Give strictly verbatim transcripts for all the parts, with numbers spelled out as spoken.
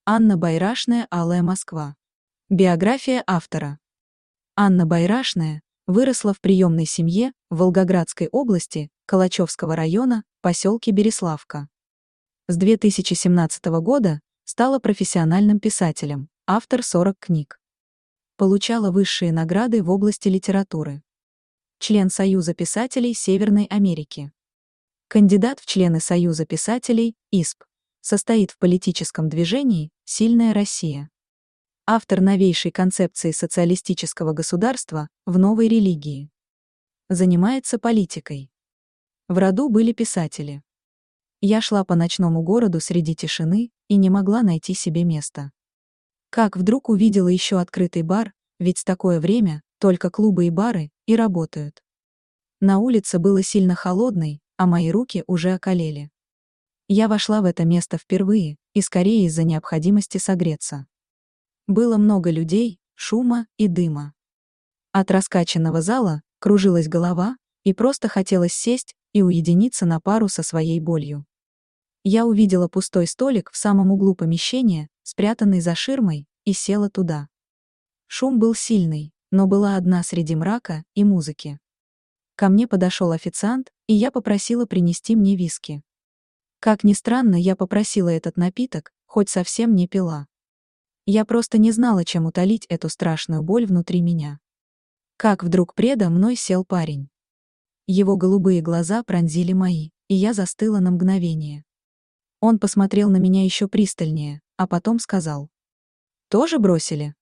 Анна Байрашная «Алая Москва». Биография автора. Анна Байрашная выросла в приемной семье в Волгоградской области, Калачевского района, поселке Береславка. С две тысячи семнадцатого года стала профессиональным писателем, автор сорока книг. Получала высшие награды в области литературы. Член Союза писателей Северной Америки. Кандидат в члены Союза писателей, ИСП. Состоит в политическом движении «Сильная Россия». Автор новейшей концепции социалистического государства в новой религии. Занимается политикой. В роду были писатели. Я шла по ночному городу среди тишины и не могла найти себе места. Как вдруг увидела еще открытый бар, ведь в такое время только клубы и бары и работают. На улице было сильно холодно, а мои руки уже околели. Я вошла в это место впервые, и скорее из-за необходимости согреться. Было много людей, шума и дыма. От раскачанного зала кружилась голова, и просто хотелось сесть и уединиться на пару со своей болью. Я увидела пустой столик в самом углу помещения, спрятанный за ширмой, и села туда. Шум был сильный, но была одна среди мрака и музыки. Ко мне подошел официант, и я попросила принести мне виски. Как ни странно, я попросила этот напиток, хоть совсем не пила. Я просто не знала, чем утолить эту страшную боль внутри меня. Как вдруг предо мной сел парень. Его голубые глаза пронзили мои, и я застыла на мгновение. Он посмотрел на меня еще пристальнее, а потом сказал: «Тоже бросили?»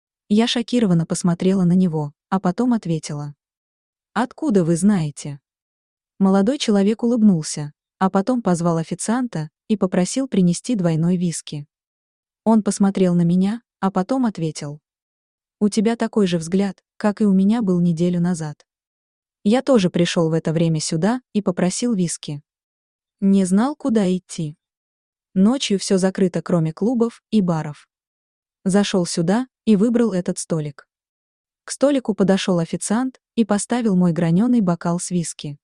Я шокированно посмотрела на него, а потом ответила: «Откуда вы знаете?» Молодой человек улыбнулся, а потом позвал официанта и попросил принести двойной виски. Он посмотрел на меня, а потом ответил: «У тебя такой же взгляд, как и у меня был неделю назад». Я тоже пришел в это время сюда и попросил виски. Не знал, куда идти. Ночью все закрыто, кроме клубов и баров. Зашел сюда и выбрал этот столик. К столику подошел официант и поставил мой граненый бокал с виски.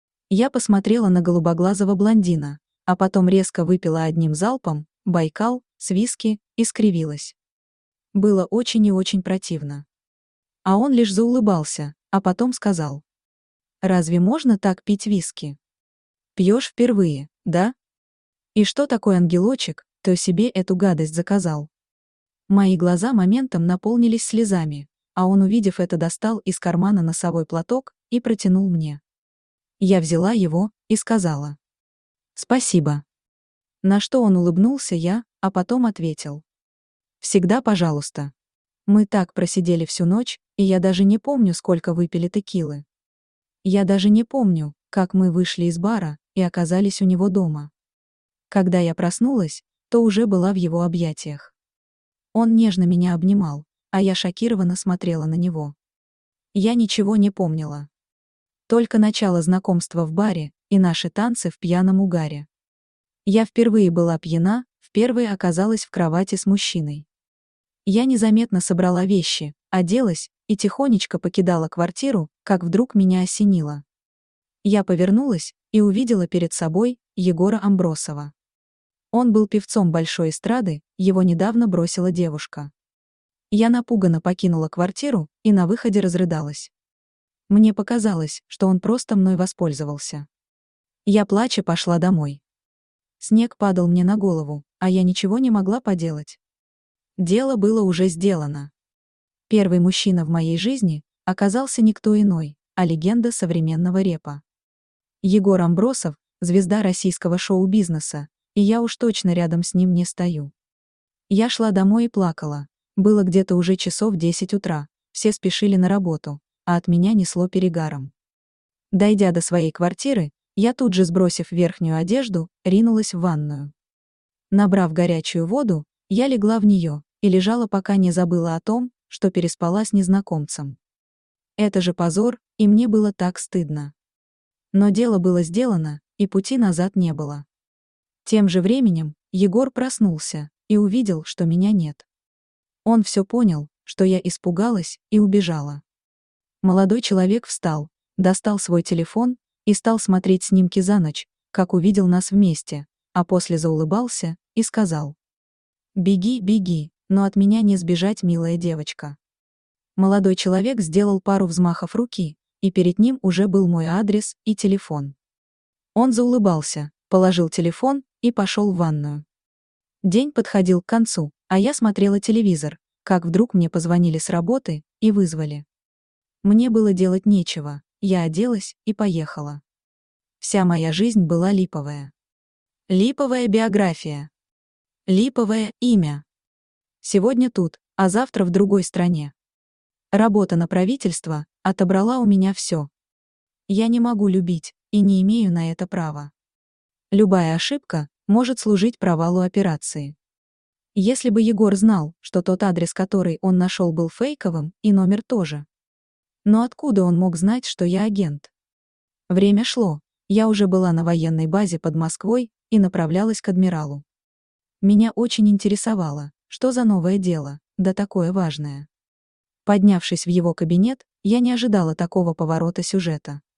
Я посмотрела на голубоглазого блондина, а потом резко выпила одним залпом Байкал с виски и скривилась. Было очень и очень противно. А он лишь заулыбался, а потом сказал: «Разве можно так пить виски? Пьешь впервые, да? И что такой ангелочек, то себе эту гадость заказал?» Мои глаза моментом наполнились слезами, а он, увидев это, достал из кармана носовой платок и протянул мне. Я взяла его и сказала: «Спасибо». На что он улыбнулся я, а потом ответил: «Всегда пожалуйста». Мы так просидели всю ночь, и я даже не помню, сколько выпили текилы. Я даже не помню, как мы вышли из бара и оказались у него дома. Когда я проснулась, то уже была в его объятиях. Он нежно меня обнимал, а я шокированно смотрела на него. Я ничего не помнила. Только начало знакомства в баре и наши танцы в пьяном угаре. Я впервые была пьяна, впервые оказалась в кровати с мужчиной. Я незаметно собрала вещи, оделась и тихонечко покидала квартиру, как вдруг меня осенило. Я повернулась и увидела перед собой Егора Амбросова. Он был певцом большой эстрады, его недавно бросила девушка. Я напуганно покинула квартиру и на выходе разрыдалась. Мне показалось, что он просто мной воспользовался. Я плача пошла домой. Снег падал мне на голову, а я ничего не могла поделать. Дело было уже сделано. Первый мужчина в моей жизни оказался никто иной, а легенда современного репа. Егор Амбросов — звезда российского шоу-бизнеса, и я уж точно рядом с ним не стою. Я шла домой и плакала. Было где-то уже часов десять утра, все спешили на работу, а от меня несло перегаром. Дойдя до своей квартиры, я тут же, сбросив верхнюю одежду, ринулась в ванную. Набрав горячую воду, я легла в нее и лежала, пока не забыла о том, что переспала с незнакомцем. Это же позор, и мне было так стыдно. Но дело было сделано, и пути назад не было. Тем же временем Егор проснулся и увидел, что меня нет. Он все понял, что я испугалась и убежала. Молодой человек встал, достал свой телефон и стал смотреть снимки за ночь, как увидел нас вместе, а после заулыбался и сказал: Беги, беги, но от меня не сбежать, милая девочка. Молодой человек сделал пару взмахов руки, и перед ним уже был мой адрес и телефон. Он заулыбался, положил телефон и пошел в ванную. День подходил к концу, а я смотрела телевизор, как вдруг мне позвонили с работы и вызвали. Мне было делать нечего, я оделась и поехала. Вся моя жизнь была липовая. Липовая биография. Липовое имя. Сегодня тут, а завтра в другой стране. Работа на правительство отобрала у меня все. Я не могу любить и не имею на это права. Любая ошибка может служить провалу операции. Если бы Егор знал, что тот адрес, который он нашел, был фейковым, и номер тоже. Но откуда он мог знать, что я агент? Время шло, я уже была на военной базе под Москвой и направлялась к адмиралу. Меня очень интересовало, что за новое дело, да такое важное. Поднявшись в его кабинет, я не ожидала такого поворота сюжета.